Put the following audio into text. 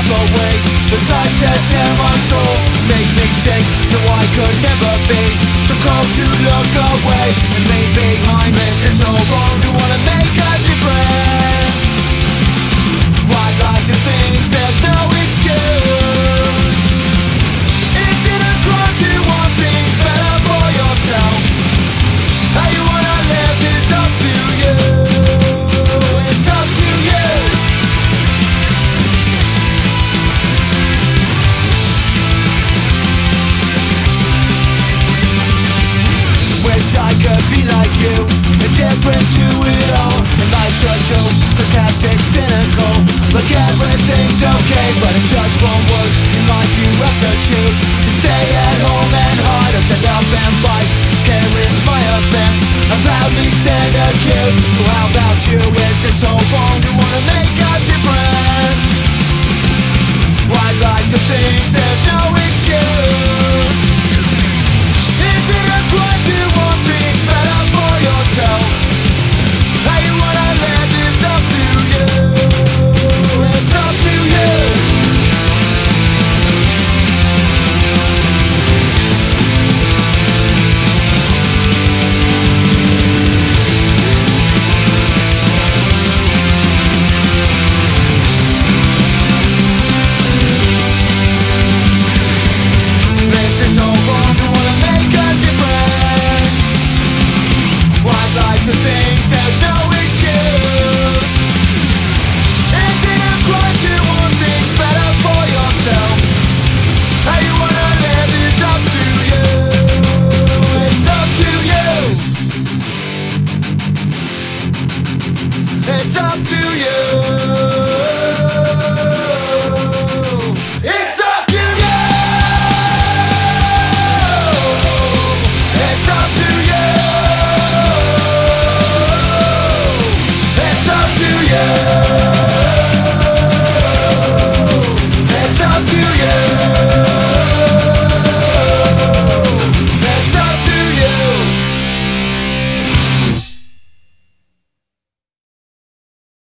but wait, the sights that tear my soul make me shake. No, I could never be so cold to look away, and maybe mindless and so wrong to wanna make a